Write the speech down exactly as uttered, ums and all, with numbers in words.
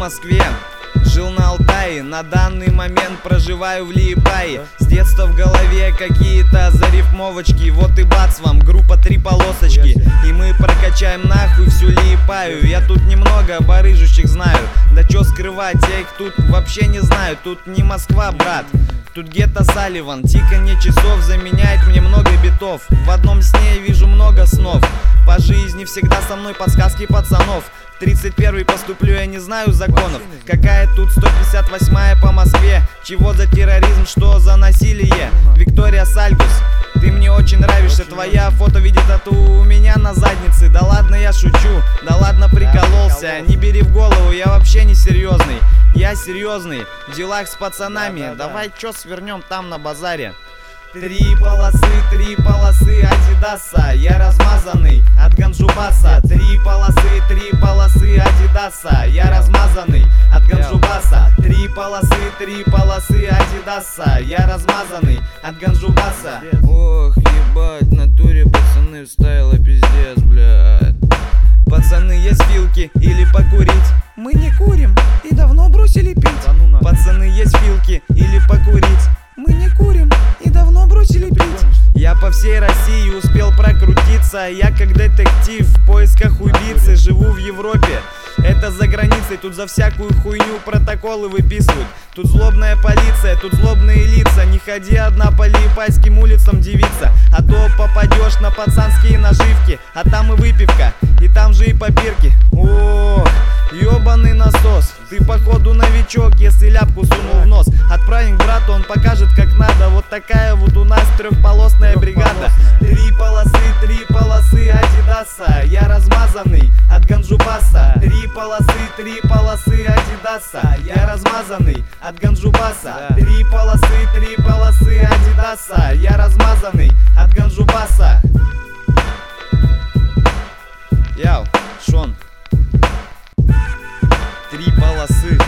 Москве, жил на Алтае, на данный момент проживаю в Лиепае. С детства в голове какие-то зарифмовочки, вот и бац вам, группа три полосочки. И мы прокачаем нахуй всю Лиепаю. Я тут немного барыжущих знаю, да чё скрывать, я их тут вообще не знаю. Тут не Москва, брат, тут гетто Салливан. Тиканье часов заменяет мне много битов. В одном сне я вижу много снов. По жизни всегда со мной подсказки пацанов. В тридцать первый поступлю, я не знаю законов. Какая тут сто пятьдесят восьмая по Москве? Чего за терроризм, что за насилие? Виктория Сальгус, ты мне очень нравишься. Твоя фото видит тату у меня на заднице. Да ладно, я шучу, да ладно, прикололся. Не бери в голову, я вообще не серьезный. Я серьезный, в делах с пацанами. Да, да, да. Давай чё свернем там на базаре. Три полосы, три полосы Адидаса, я размазанный от Ганджубаса. Три полосы, три полосы Адидаса, я размазанный от Ганджубаса. Три полосы, три полосы Адидаса, я размазанный от Ганджубаса. Ох, ебать, в натуре пацаны вставила пиздец, блядь. Пацаны, есть вилки или покурить? Мы не курим и давно бросили пить. Пацаны, есть вилки или покурить? Мы не курим и давно бросили пить. Я по всей России успел прокрутиться. Я как детектив в поисках убийцы. Живу в Европе, это за границей. Тут за всякую хуйню протоколы выписывают. Тут злобная полиция, тут злобные лица. Не ходи одна по Лиепайским улицам, девица, а то попадешь на пацанские наживки. А там и выпивка, и там же и попирки. О, ёбаный насос, ты походу новичок, если ляпку сунул в нос. Отправим к брату, он покажет как надо. Вот такая вот у нас трехполосная бригада. Три полосы, три полосы Адидаса, я размазанный от Ганджубаса. Три полосы, три полосы Адидаса, я размазанный от Ганджубаса. Три полосы, три полосы Адидаса, я размазанный от Ганджубаса. Яу, Шон. Три полосы.